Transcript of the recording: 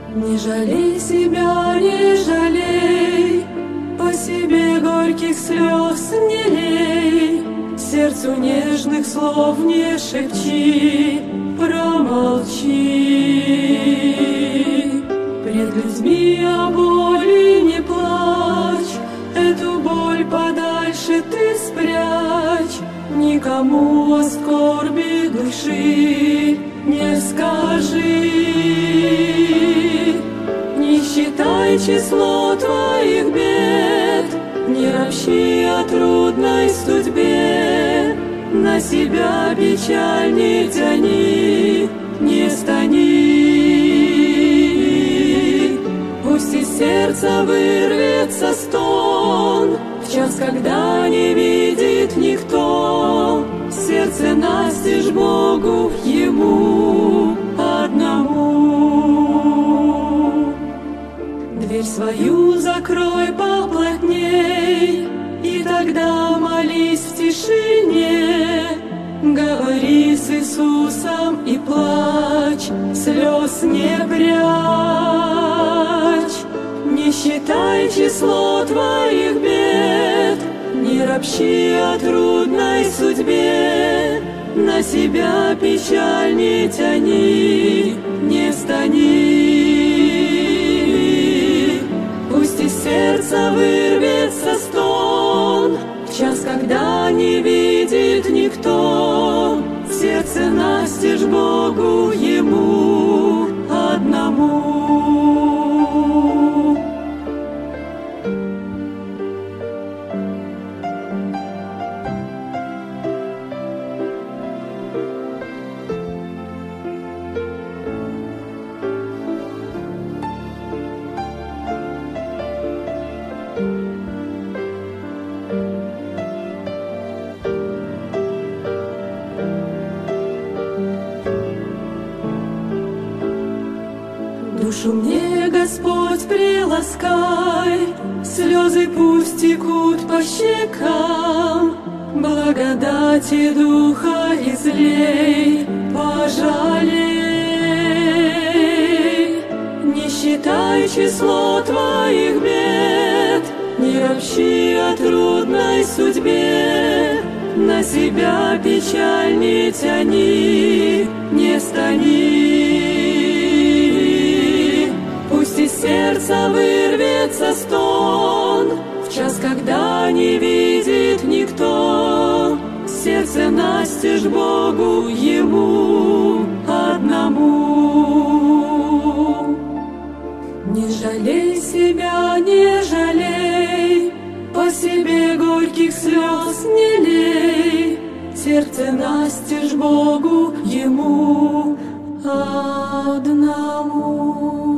Не жалей себя, не жалей, по себе горьких слез не лей, сердцу нежных слов не шепчи, промолчи. Пред людьми о боли не плачь, эту боль подальше ты спрячь, никому о скорби души не скажи. Не считай число твоих бед, не ропщи о трудной судьбе, на себя печаль не тяни, не стани. Пусть из сердца вырвется стон, в час, когда не видит никто, сердце настежь Богу Ему одному. Дверь свою закрой поплотней, и тогда молись в тишине, говори с Иисусом и плачь, слез не прячь. Не считай число твоих бед, не ропщи о трудной судьбе, на себя печаль не тяни, не стани. Пусть из сердца вырвется стон, в час, когда не видит никто, сердце настежь Богу Ему одному. Душу мне, Господь, приласкай, слезы пусть текут по щекам, благодати Духа излей, пожалей. Не считай число твоих бед, не ропщи о трудной судьбе, на себя печаль не тяни, не стани. Пусть из сердца вырвется стон, в час, когда не видит никто, сердце настежь Богу Ему одному. Не жалей себя, не жалей, по себе горьких слез не лей, сердце настежь Богу Ему одному.